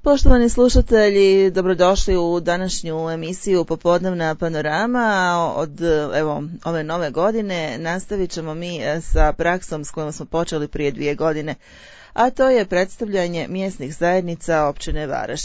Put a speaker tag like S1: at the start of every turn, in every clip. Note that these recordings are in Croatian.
S1: Poštovani slušatelji, dobrodošli u današnju emisiju Popodnevna panorama. Od ove nove godine nastavit ćemo mi sa praksom s kojom smo počeli prije 2 godine, a to je predstavljanje mjesnih zajednica općine Varaš.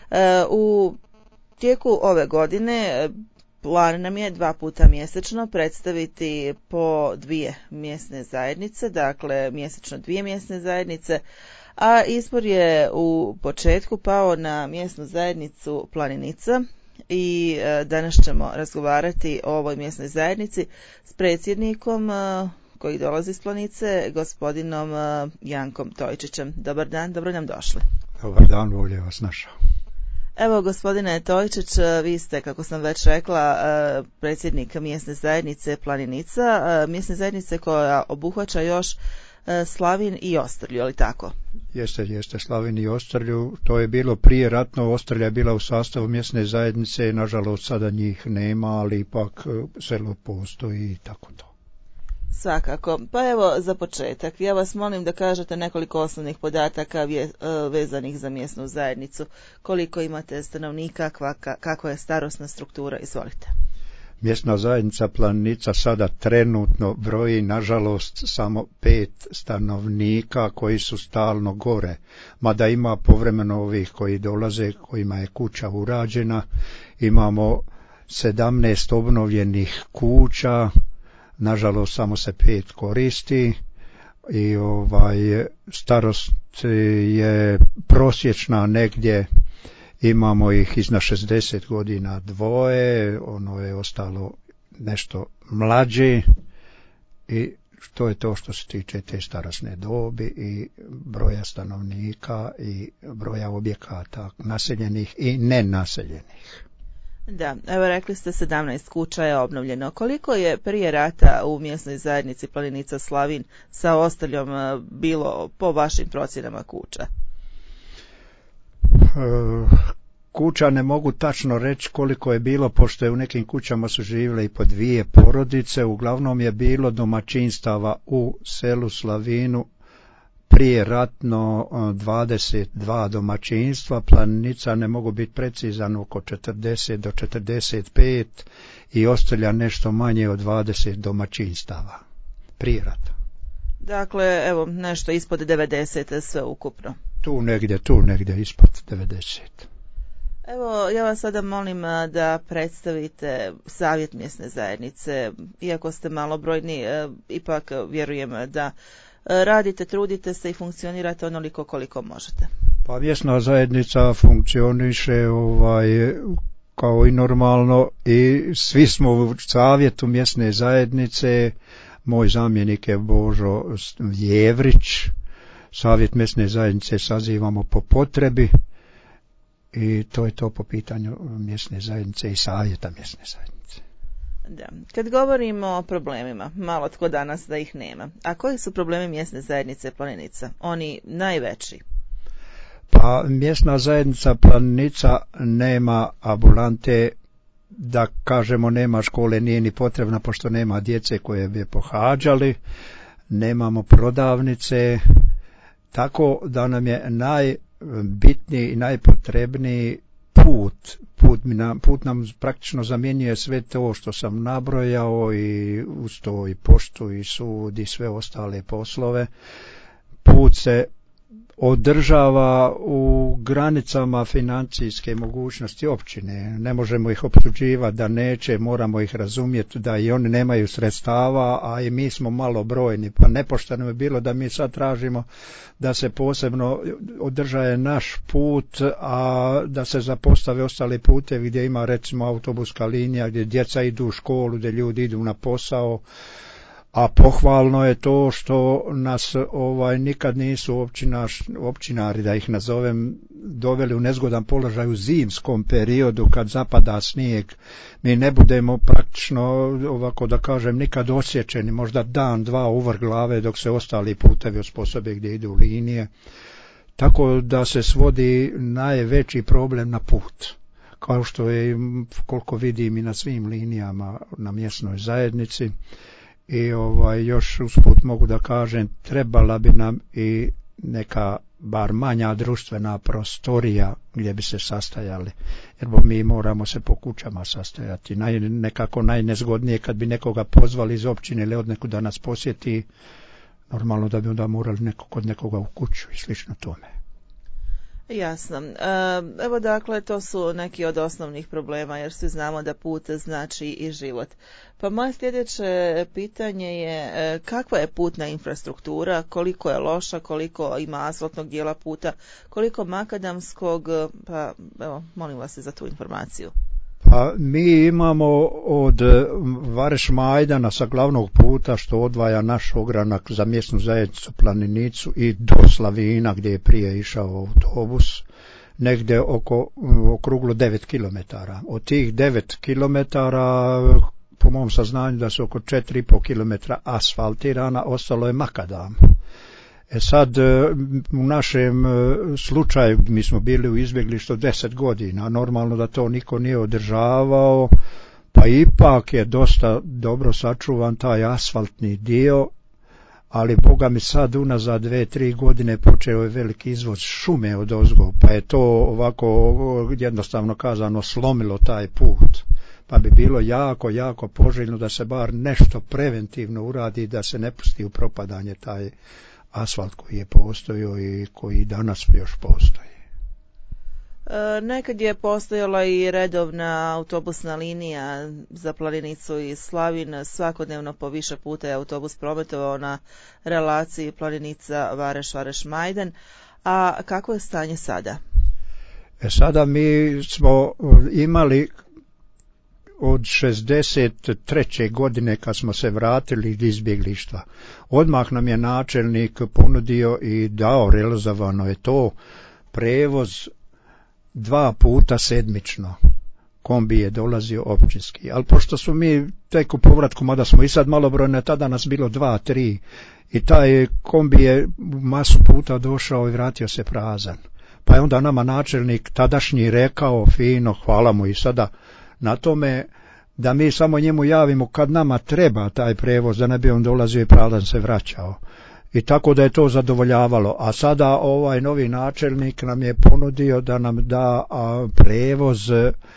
S1: U tijeku ove godine plan nam je 2 puta mjesečno predstaviti po 2 mjesne zajednice, dakle mjesečno 2 mjesne zajednice, a izbor je u početku pao na mjesnu zajednicu Planica i danas ćemo razgovarati o ovoj mjesnoj zajednici s predsjednikom koji dolazi iz Planice, gospodinom Jankom Tojčićem. Dobar dan, dobro nam došli.
S2: Dobar dan, bolje vas našao.
S1: Evo, gospodine Tojčić, vi ste, kako sam već rekla, predsjednik mjesne zajednice Planica, mjesne zajednice koja obuhvaća još Slavin i Ostrlju, ali tako?
S2: Jeste, Slavin i Ostrlju. To je bilo prije ratno, Ostrlja je bila u sastavu mjesne zajednice, nažalost sada njih nema, ali ipak selo postoji i tako to.
S1: Svakako. Pa evo, za početak, ja vas molim da kažete nekoliko osnovnih podataka vezanih za mjesnu zajednicu. Koliko imate stanovnika, kakva je starosna struktura, izvolite.
S2: Mjesna zajednica Planica sada trenutno broji, nažalost, samo 5 stanovnika koji su stalno gore, mada ima povremeno ovih koji dolaze, kojima je kuća urađena. Imamo 17 obnovljenih kuća, nažalost samo se 5 koristi i starost je prosječna negdje. Imamo ih iznad 60 godina 2, ono je ostalo nešto mlađi i to je to što se tiče te starosne dobi i broja stanovnika i broja objekata naseljenih i nenaseljenih.
S1: Da, evo rekli ste 17 kuća je obnovljeno. Koliko je prije rata u mjesnoj zajednici Planica Slavin sa Ostrljom bilo po vašim procjenama kuća?
S2: Kuća ne mogu tačno reći koliko je bilo, pošto je u nekim kućama su živjele i po 2 porodice. Uglavnom je bilo domaćinstava u selu Slavinu prije ratno 22 domaćinstva, Planica ne mogu biti precizan, oko 40 do 45 i Ostrlja nešto manje od 20 domaćinstava prije rata.
S1: Dakle, evo nešto ispod 90 sve ukupno.
S2: Tu negdje ispod 90.
S1: Evo, ja vas sada molim da predstavite savjet mjesne zajednice. Iako ste malobrojni, ipak vjerujem da radite, trudite se i funkcionirate onoliko koliko možete.
S2: Pa mjesna zajednica funkcioniše kao i normalno i svi smo u savjetu mjesne zajednice. Moj zamjenik je Božo Jevrić. Savjet mjesne zajednice sazivamo po potrebi i to je to po pitanju mjesne zajednice i savjeta mjesne zajednice.
S1: Da. Kad govorimo o problemima, malo tko danas da ih nema. A koji su problemi mjesne zajednice Planica? Oni najveći?
S2: Pa mjesna zajednica Planica nema ambulante, da kažemo nema škole, nije ni potrebna pošto nema djece koje bi je pohađali, nemamo prodavnice, tako da nam je najbitniji i najpotrebniji put nam praktično zamjenjuje sve to što sam nabrojao i uz to i poštu i sud i sve ostale poslove. Put se održava u granicama financijske mogućnosti općine. Ne možemo ih optuživati da neće, moramo ih razumjeti da i oni nemaju sredstava, a i mi smo malo brojni, pa nepošteno je bilo da mi sad tražimo da se posebno održaje naš put, a da se zapostave ostale putevi gdje ima recimo autobuska linija, gdje djeca idu u školu, gdje ljudi idu na posao. A pohvalno je to što nas nikad nisu općinari, da ih nazovem, doveli u nezgodan položaj u zimskom periodu kad zapada snijeg. Mi ne budemo praktično, ovako da kažem, nikad osjećeni, možda dan, dva uvrh glave dok se ostali putevi osposobe gdje idu linije. Tako da se svodi najveći problem na put. Kao što je, koliko vidim, i na svim linijama na mjesnoj zajednici. I još usput mogu da kažem, trebala bi nam i neka bar manja društvena prostorija gdje bi se sastajali, jer mi moramo se po kućama sastajati. Nekako najnezgodnije kad bi nekoga pozvali iz općine ili od nekuda nas posjeti, normalno da bi onda morali kod nekoga u kuću i slično tome.
S1: Jasno. Evo dakle, to su neki od osnovnih problema, jer svi znamo da put znači i život. Pa moje sljedeće pitanje je kakva je putna infrastruktura, koliko je loša, koliko ima asfaltnog dijela puta, koliko makadamskog, pa evo, molim vas za tu informaciju.
S2: Pa mi imamo od Vareš Majdana sa glavnog puta što odvaja naš ogranak za mjesnu zajednicu Planinicu i do Slavina gdje je prije išao autobus, negdje okruglo 9 km. Od tih 9 km, po mom saznanju da su oko 4,5 km asfaltirana, ostalo je makadam. Sad, u našem slučaju, mi smo bili u izbjeglištu 10 godina, normalno da to niko nije održavao, pa ipak je dosta dobro sačuvan taj asfaltni dio, ali boga mi sad unazad 2-3 godine počeo je veliki izvoz šume od ozgo, pa je to ovako jednostavno kazano slomilo taj put. Pa bi bilo jako poželjno da se bar nešto preventivno uradi, da se ne pusti u propadanje taj asfalt koji je postojao i koji danas još postoji.
S1: Nekad je postojala i redovna autobusna linija za Planinicu i Slavin. Svakodnevno po više puta je autobus prometovao na relaciji Planica-Vareš Majdan. A kako je stanje sada?
S2: Sada mi smo imali od 63. godine kad smo se vratili iz izbjeglištva. Odmah nam je načelnik ponudio i dao, realizovano je to, prevoz 2 puta sedmično. Kombi je dolazio općinski. Ali pošto smo mi tek u povratku, mada smo i sad malobrojne, tada nas bilo 2-3 i taj kombi je masu puta došao i vratio se prazan. Pa je onda nama načelnik tadašnji rekao fino, hvala mu i sada na tome, da mi samo njemu javimo kad nama treba taj prevoz, da ne bi on dolazio i prazan se vraćao. I tako da je to zadovoljavalo. A sada ovaj novi načelnik nam je ponudio da nam da prevoz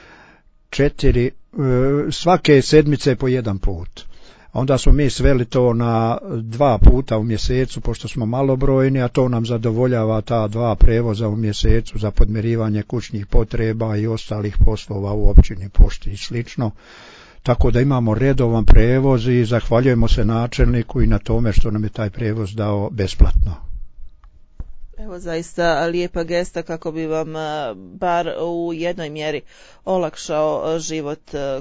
S2: 4 svake sedmice po 1 put. Onda smo mi sveli to na 2 puta u mjesecu, pošto smo malobrojni, a to nam zadovoljava ta 2 prevoza u mjesecu za podmirivanje kućnih potreba i ostalih poslova u općini, pošti i slično. Tako da imamo redovan prevoz i zahvaljujemo se načelniku i na tome što nam je taj prevoz dao besplatno.
S1: Evo zaista lijepa gesta kako bi vam bar u jednoj mjeri olakšao život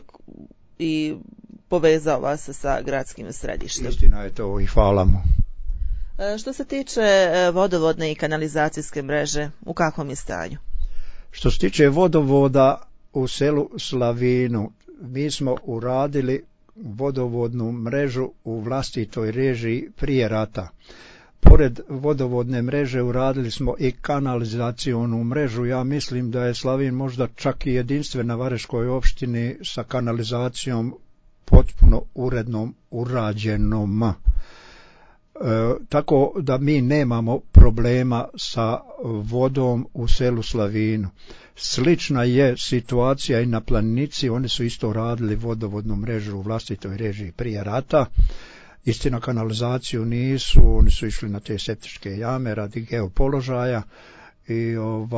S1: i povezao vas sa gradskim središtem.
S2: Istina je to i hvala mu.
S1: Što se tiče vodovodne i kanalizacijske mreže, u kakvom je stanju?
S2: Što se tiče vodovoda u selu Slavinu, mi smo uradili vodovodnu mrežu u vlastitoj režiji prije rata. Pored vodovodne mreže uradili smo i kanalizacionu mrežu. Ja mislim da je Slavin možda čak i jedinstvena Vareškoj opštini sa kanalizacijom potpuno urednom urađenom. Tako da mi nemamo problema sa vodom u selu Slavinu. Slična je situacija i na Planinici, oni su isto radili vodovodnu mrežu u vlastitoj režiji prije rata. Istina, kanalizaciju nisu, oni su išli na te septičke jame radi geopoložaja i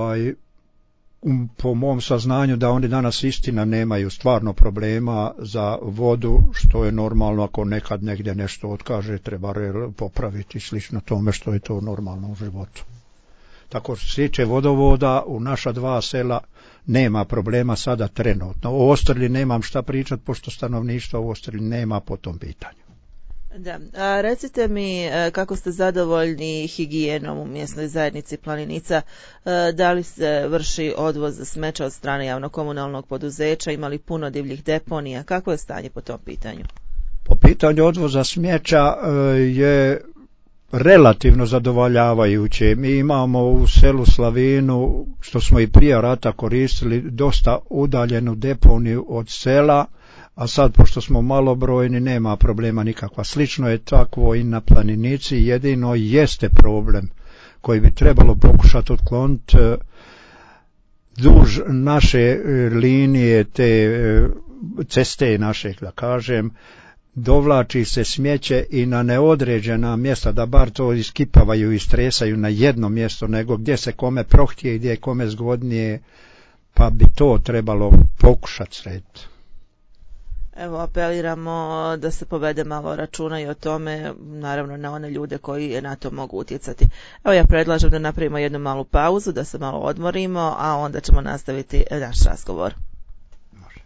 S2: po mom saznanju da oni danas istina nemaju stvarno problema za vodu, što je normalno ako nekad negdje nešto otkaže, treba popraviti slično tome što je to normalno u životu. Tako što se tiče vodovoda u naša 2 sela nema problema sada trenutno. O Ostrlji nemam šta pričati pošto stanovništva u Ostrlji nema po tom pitanju.
S1: Da, recite mi kako ste zadovoljni higijenom u mjesnoj zajednici Planinica, da li se vrši odvoz smeća od strane javno-komunalnog poduzeća, imali puno divljih deponija, kako je stanje po tom pitanju?
S2: Po pitanju odvoza smeća je relativno zadovoljavajuće. Mi imamo u selu Slavinu, što smo i prije rata koristili, dosta udaljenu deponiju od sela, a sad pošto smo malobrojni nema problema nikakva. Slično je takvo i na Planinici, jedino jeste problem koji bi trebalo pokušati otkloniti duž naše linije, te ceste naše, da kažem, dovlači se smeće i na neodređena mjesta, da bar to iskipavaju i stresaju na jedno mjesto, nego gdje se kome prohtije i gdje je kome zgodnije, pa bi to trebalo pokušati srediti.
S1: Evo, apeliramo da se povede malo računa i o tome, naravno na one ljude koji na to mogu utjecati. Evo, ja predlažem da napravimo jednu malu pauzu, da se malo odmorimo, a onda ćemo nastaviti naš razgovor.
S2: Može.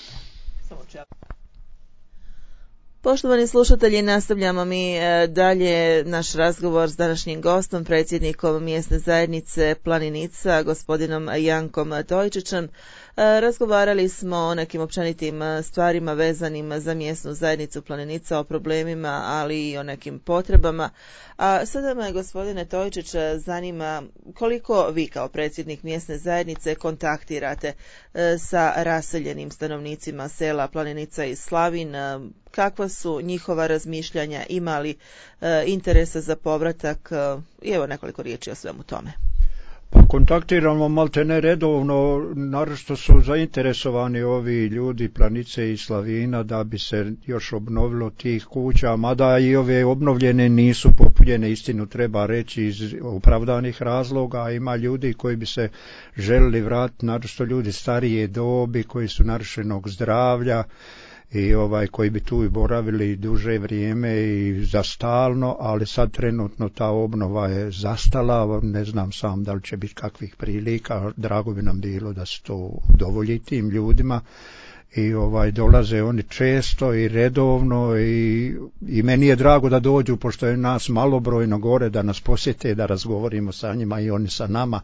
S1: Poštovani slušatelji, nastavljamo mi dalje naš razgovor s današnjim gostom, predsjednikom mjesne zajednice Planica, gospodinom Jankom Tojčićem. Razgovarali smo o nekim općenitim stvarima vezanim za mjesnu zajednicu Planica, o problemima, ali i o nekim potrebama. A sada me, gospodine Tojčić, zanima koliko vi kao predsjednik mjesne zajednice kontaktirate sa raseljenim stanovnicima sela Planica i Slavin, kakva su njihova razmišljanja, imali interesa za povratak i evo nekoliko riječi o svemu tome.
S2: Pa kontaktiramo maltene redovno, naročito su zainteresovani ovi ljudi Planice i Slavina da bi se još obnovilo tih kuća, mada i ove obnovljene nisu popunjene, istinu treba reći, iz opravdanih razloga. Ima ljudi koji bi se želili vratiti, naročito ljudi starije dobi koji su narušenog zdravlja i koji bi tu i boravili duže vrijeme i za stalno, ali sad trenutno ta obnova je zastala, ne znam sam da li će biti kakvih prilika, drago bi nam bilo da se to udovolji tim ljudima i dolaze oni često i redovno i meni je drago da dođu, pošto je nas malobrojno gore, da nas posjete, da razgovorimo sa njima i oni sa nama.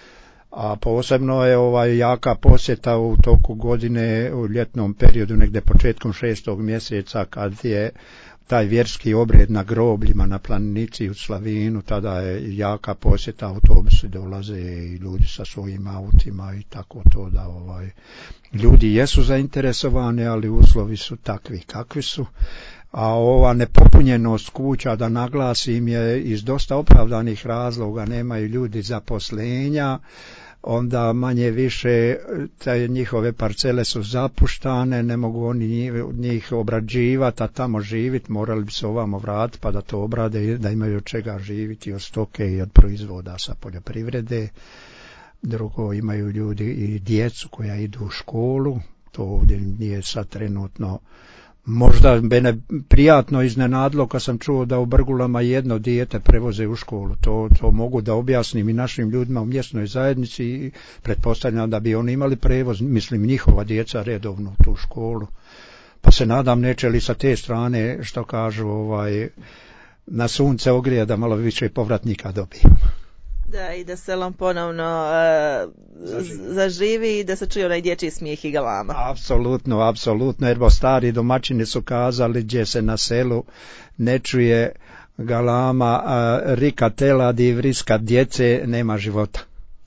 S2: A posebno je jaka posjeta u toku godine, u ljetnom periodu, negdje početkom 6. mjeseca, kad je taj vjerski obred na grobljima na Planici u Slavinu, tada je jaka posjeta, autobusi dolaze i ljudi sa svojim autima i tako to da ljudi jesu zainteresovani, ali uslovi su takvi kakvi su. A ova nepopunjenost kuća, da naglasim, je iz dosta opravdanih razloga, nemaju ljudi zaposlenja, onda manje više te njihove parcele su zapuštane, ne mogu oni njih obrađivati, a tamo živjeti, morali bi se ovamo vratiti pa da to obrade, da imaju od čega živjeti, od stoke i od proizvoda sa poljoprivrede. Drugo, imaju ljudi i djecu koja idu u školu, to ovdje nije sad trenutno. Možda mene prijatno iznenadilo kad sam čuo da u Brgulama jedno dijete prevoze u školu. To mogu da objasnim i našim ljudima u mjesnoj zajednici i pretpostavljam da bi oni imali prevoz, mislim njihova djeca redovno u tu školu. Pa se nadam neće li sa te strane, što kažu, na sunce ogrije da malo više povratnika dobijemo.
S1: Da, i da selom ponovno zaživi i da se čuje onaj dječji smijeh i galama.
S2: Apsolutno, jer stari domaćini su kazali gdje se na selu ne čuje galama, rika teladi i vriska djece, nema života.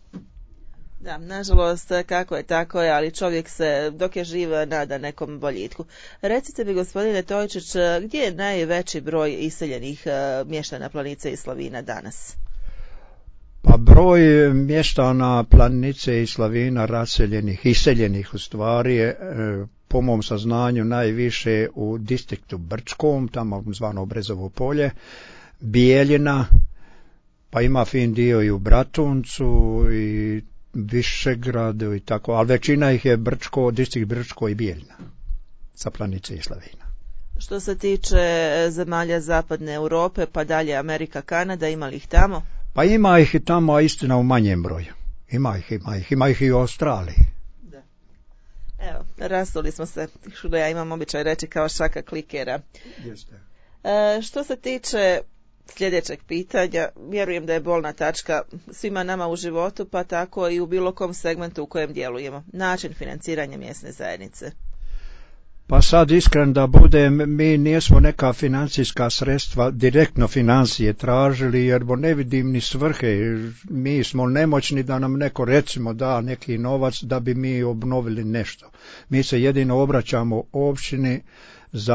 S1: Da, nažalost, kako je tako je, ali čovjek se dok je živ nada nekom boljitku. Recite mi, gospodine Tojčić, gdje je najveći broj iseljenih mještana Planice i Slavina danas?
S2: Pa broj mještana Planice i Slavina raseljenih, iseljenih u stvari je, po mom saznanju, najviše u distriktu Brčkom, tamo zvano Brezovo polje, Bijeljina, pa ima fin dio i u Bratuncu i Višegradu i tako, ali većina ih je Brčko, distrikt Brčko i Bijeljina sa Planice i Slavina.
S1: Što se tiče zemalja zapadne Europe, pa dalje Amerika, Kanada, ima li ih tamo?
S2: Pa ima ih i tamo, a istina u manjem broju. Ima ih i u Australiji.
S1: Da. Evo, rasuli smo se, što ja imam običaj reći, kao šaka klikera.
S2: Jeste.
S1: Što se tiče sljedećeg pitanja, vjerujem da je bolna tačka svima nama u životu, pa tako i u bilo kom segmentu u kojem djelujemo. Način financiranja mjesne zajednice.
S2: Pa sad iskren da budem, mi nismo neka financijska sredstva, direktno financije tražili, jer ne vidim ni svrhe. Mi smo nemoćni da nam neko recimo da neki novac da bi mi obnovili nešto. Mi se jedino obraćamo općini za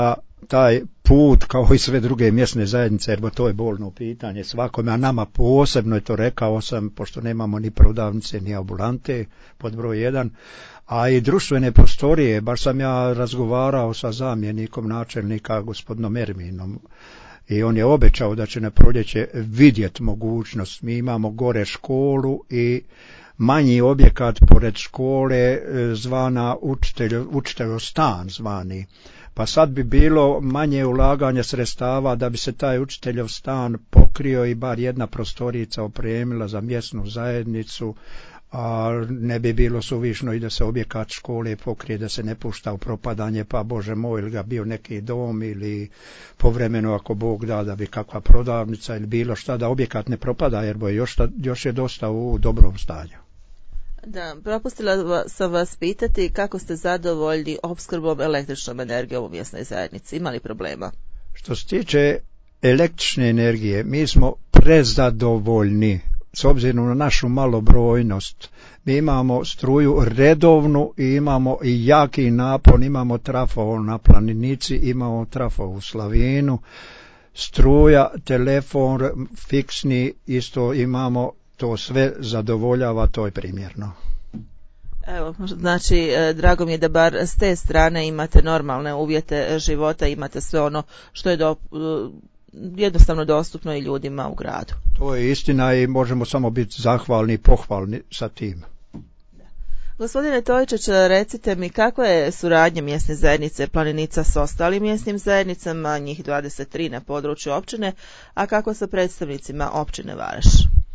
S2: taj put kao i sve druge mjesne zajednice, jer to je bolno pitanje svakome, a nama posebno je to rekao sam, pošto nemamo ni prodavnice ni ambulante pod broj 1, a i društvene prostorije. Baš sam ja razgovarao sa zamjenikom načelnika gospodinom Erminom i on je obećao da će na proljeće vidjeti mogućnost. Mi imamo gore školu i manji objekat pored škole zvana učiteljov stan zvani. Pa sad bi bilo manje ulaganja sredstava da bi se taj učiteljov stan pokrio i bar jedna prostorica opremila za mjesnu zajednicu, a ne bi bilo suvišno i da se objekat škole pokrije, da se ne pušta u propadanje, pa Bože moj, ili ga bio neki dom ili povremeno ako Bog da bi kakva prodavnica ili bilo šta, da objekat ne propada, jer još je dosta u dobrom stanju.
S1: Da, propustila sam vas pitati kako ste zadovoljni opskrbom električnom energijom u mjesnoj zajednici. Ima li problema?
S2: Što se tiče električne energije, mi smo prezadovoljni s obzirom na našu malobrojnost. Mi imamo struju redovnu i imamo i jaki napon, imamo trafo na Planinici, imamo trafo u Slavinu, struja, telefon, fiksni isto imamo, to sve zadovoljava, to je primjerno.
S1: Evo, znači, drago mi je da bar s te strane imate normalne uvjete života, imate sve ono što je jednostavno dostupno i ljudima u gradu.
S2: To je istina i možemo samo biti zahvalni i pohvalni sa tim.
S1: Gospodine Tojičić, recite mi kakva je suradnja mjesne zajednice Planica s ostalim mjesnim zajednicama, njih 23 na području općine, a kako sa predstavnicima općine Vareš?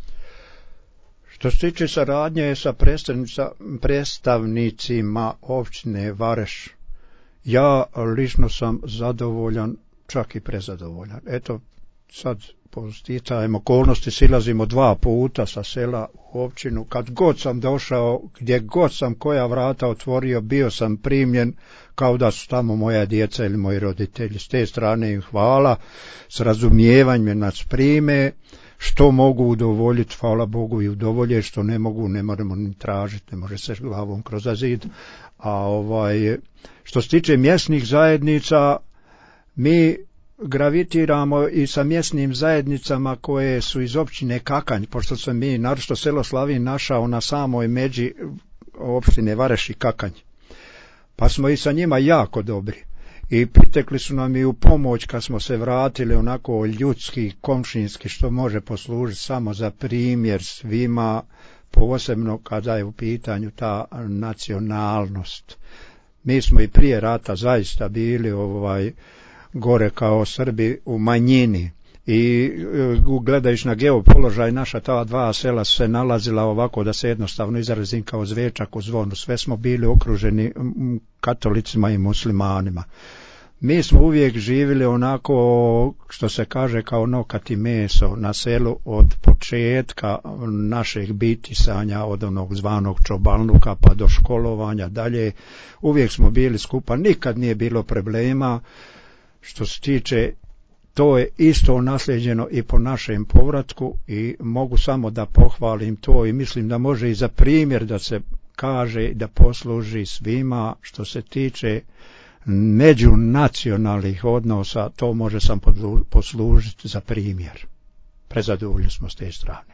S2: Što se tiče saradnje sa predstavnicima općine Vareš, ja lično sam zadovoljan, čak i prezadovoljan. Eto, sad po sticajem okolnosti silazimo 2 puta sa sela u općinu. Kad god sam došao, gdje god sam koja vrata otvorio, bio sam primljen kao da su tamo moja djeca ili moji roditelji. S te strane im hvala, s razumijevanjem nas prime. Što mogu udovoljiti, hvala Bogu i udovolje, što ne mogu, ne moramo ni tražiti, ne može se glavom kroz zid. A što se tiče mjesnih zajednica, mi gravitiramo i sa mjesnim zajednicama koje su iz općine Kakanj, pošto sam mi, naročito selo Slavin, našao na samoj međi opštine Vareš i Kakanj. Pa smo i sa njima jako dobri. I pritekli su nam i u pomoć kad smo se vratili onako ljudski, komšinski, što može poslužiti samo za primjer svima, posebno kada je u pitanju ta nacionalnost. Mi smo i prije rata zaista bili gore kao Srbi u manjini i gledajući na geopoložaj naša ta 2 sela su se nalazila ovako, da se jednostavno izrazim, kao zvečak u zvonu. Sve smo bili okruženi katolicima i muslimanima. Mi smo uvijek živjeli onako, što se kaže, kao nokati meso na selu od početka našeg bitisanja, od onog zvanog čobalnuka pa do školovanja dalje. Uvijek smo bili skupa, nikad nije bilo problema. Što se tiče, to je isto nasljeđeno i po našem povratku i mogu samo da pohvalim to i mislim da može i za primjer da se kaže da posluži svima. Što se tiče međunacionalnih odnosa, to može sam poslužiti za primjer. Prezadovoljni smo s te strane.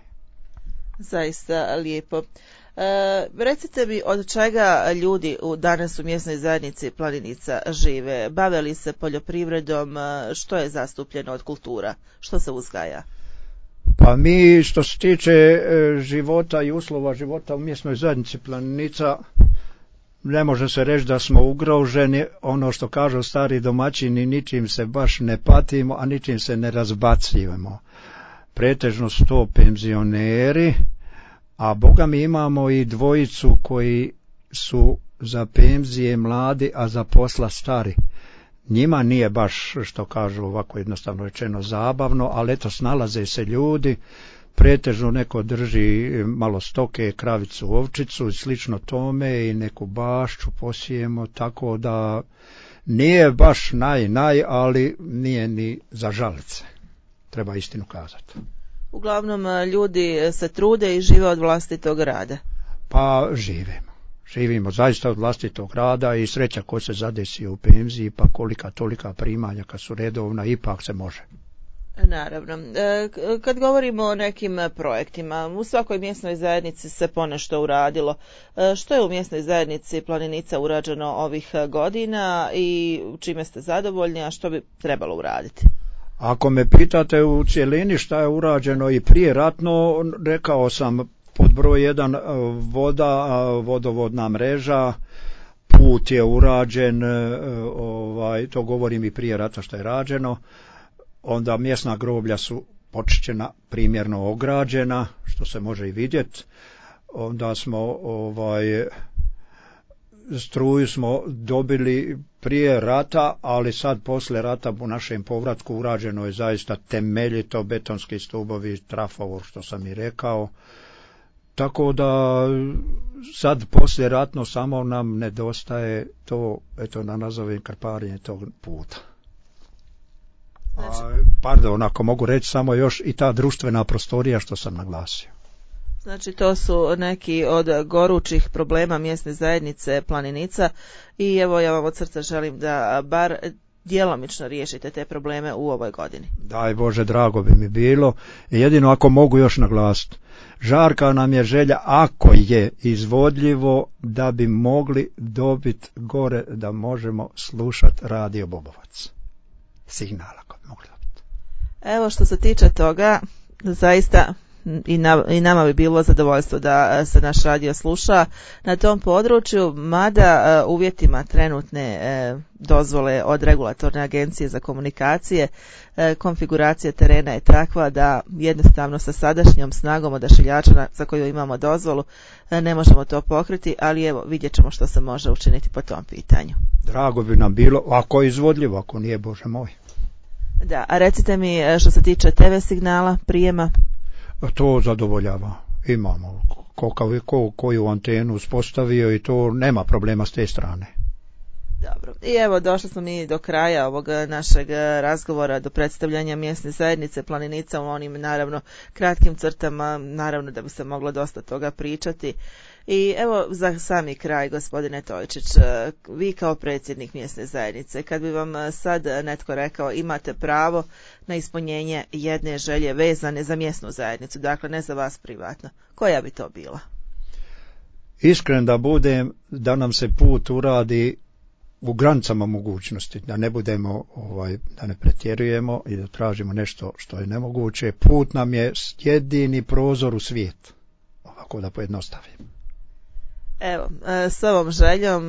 S1: Zaista lijepo. Recite mi, od čega ljudi danas u mjesnoj zajednici Planica žive? Bave li se poljoprivredom? Što je zastupljeno od kultura? Što se uzgaja?
S2: Pa mi, što se tiče života i uslova života u mjesnoj zajednici Planica, ne može se reći da smo ugroženi. Ono što kažu stari domaćini, ničim se baš ne patimo, a ničim se ne razbacujemo. Pretežno su to penzioneri, a Boga mi imamo i 2 koji su za penzije mladi, a za posla stari. Njima nije baš, što kažu ovako jednostavno rečeno, zabavno, ali eto, snalaze se ljudi. Pretežno neko drži malo stoke, kravicu, ovčicu i slično tome i neku bašću posijemo, tako da nije baš naj, ali nije ni za žalice. Treba istinu kazati.
S1: Uglavnom ljudi se trude i žive od vlastitog rada.
S2: Pa živimo. živimo zaista od vlastitog rada i sreća ko se zadesi u penziji, pa kolika tolika primanja kad su redovna, ipak se može.
S1: Naravno. Kad govorimo o nekim projektima, u svakoj mjesnoj zajednici se ponešto uradilo. Što je u mjesnoj zajednici Planinica urađeno ovih godina i čime ste zadovoljni, a što bi trebalo uraditi?
S2: Ako me pitate u cjelini šta je urađeno i prije ratno, rekao sam pod broj 1 voda, vodovodna mreža, put je urađen, to govorim i prije rata što je rađeno. Onda mjesna groblja su počišćena, primjerno ograđena, što se može i vidjeti. Onda smo struju smo dobili prije rata, ali sad poslije rata u našem povratku urađeno je zaista temeljito, betonski stubovi, trafovor što sam i rekao. Tako da sad poslije ratno samo nam nedostaje to, eto da nazovem krparenje tog puta. Pardon, ako mogu reći samo još i ta društvena prostorija što sam naglasio.
S1: Znači to su neki od gorućih problema mjesne zajednice Planinica i evo ja vam od srca želim da bar djelomično riješite te probleme u ovoj godini.
S2: Daj Bože, drago bi mi bilo. Jedino ako mogu još naglasiti, žarka nam je želja, ako je izvodljivo, da bi mogli dobiti gore, da možemo slušati Radio Bobovac. Signala ako bi mogli dobiti.
S1: Evo što se tiče toga, zaista i nama bi bilo zadovoljstvo da se naš radio sluša na tom području, mada uvjetima trenutne dozvole od regulatorne agencije za komunikacije konfiguracija terena je takva da jednostavno sa sadašnjom snagom odašiljača za koju imamo dozvolu ne možemo to pokriti, ali evo vidjet ćemo što se može učiniti po tom pitanju.
S2: Drago bi nam bilo, ako je izvodljivo, ako nije, Bože moj.
S1: Da, a recite mi što se tiče TV signala, prijema.
S2: To zadovoljava. Imamo koju antenu uspostavio i to nema problema s te strane.
S1: Dobro. I evo došli smo mi do kraja ovog našeg razgovora, do predstavljanja mjesne zajednice Planica u onim naravno kratkim crtama, naravno da bi se moglo dosta toga pričati. I evo za sami kraj, gospodine Tojčić, vi kao predsjednik mjesne zajednice, kad bi vam sad netko rekao imate pravo na ispunjenje jedne želje vezane za mjesnu zajednicu, dakle ne za vas privatno, koja bi to bila?
S2: Iskren da budem, da nam se put uradi u granicama mogućnosti, da ne budemo, da ne pretjerujemo i da tražimo nešto što je nemoguće. Put nam je jedini prozor u svijet, ovako da pojednostavim.
S1: Evo, s ovom željom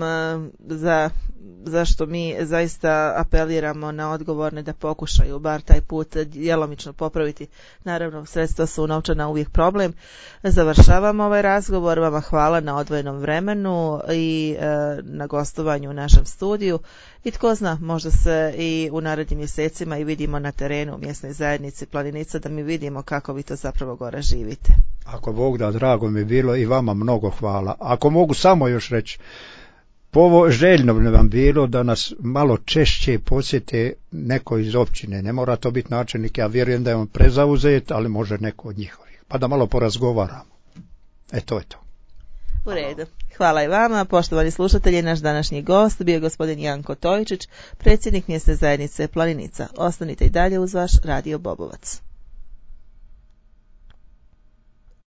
S1: za što mi zaista apeliramo na odgovorne da pokušaju bar taj put djelomično popraviti. Naravno, sredstva su novčana uvijek problem. Završavamo ovaj razgovor. Vama hvala na odvojenom vremenu i na gostovanju u našem studiju. I tko zna, možda se i u narednim mjesecima i vidimo na terenu u mjesnoj zajednici Planica da mi vidimo kako vi to zapravo gore živite.
S2: Ako Bog da, drago mi bilo i vama mnogo hvala. Ako mogu samo još reći, željno bi vam bilo da nas malo češće posjete neko iz općine. Ne mora to biti načelnik, ja vjerujem da je on prezauzet, ali može neko od njihovih. Pa da malo porazgovaramo. To je to.
S1: U redu. Hvala i vama, poštovani slušatelji. Naš današnji gost bio gospodin Janko Tojčić, predsjednik mjesne zajednice Planica. Ostanite i dalje uz vaš Radio Bobovac.